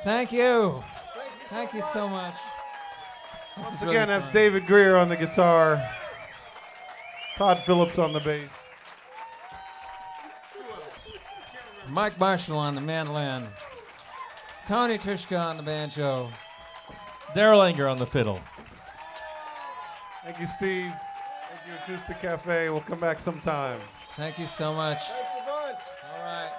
Thank you. Thank you so much. Once again, that's David Greer on the guitar, Todd Phillips on the bass. Mike Marshall on the mandolin. Tony Tushka on the banjo. Daryl Anger on the fiddle. Thank you, Steve. Thank you, Acoustic Cafe. We'll come back sometime. Thank you so much. Thanks a bunch. All right.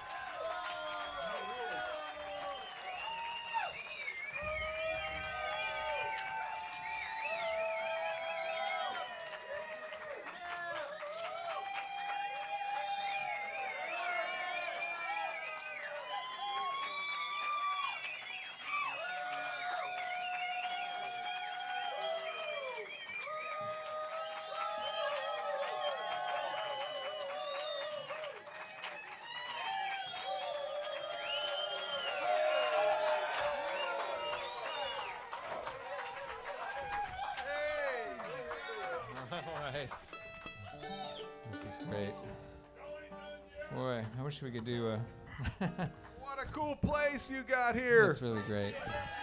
All right. This is great. Boy, I wish we could do a. What a cool place you got here. That's really great.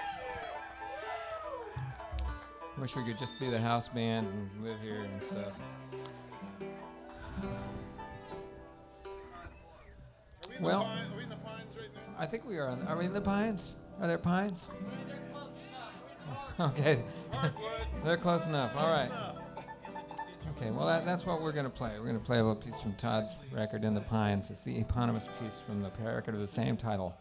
Wish we could just be the house band and live here and stuff. Well, Are we in the Pines right now? I think we are. Are we in the Pines? Are there pines? Okay. They're close enough. All right. Okay, well, that's what we're going to play. We're going to play a little piece from Todd's record, In the Pines. It's the eponymous piece from the record of the same title.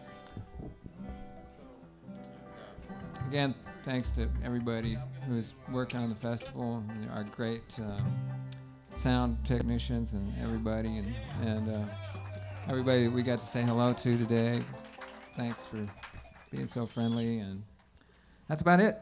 Again, thanks to everybody who's worked on the festival, and our great sound technicians and everybody, and everybody that we got to say hello to today. Thanks for being so friendly, and that's about it.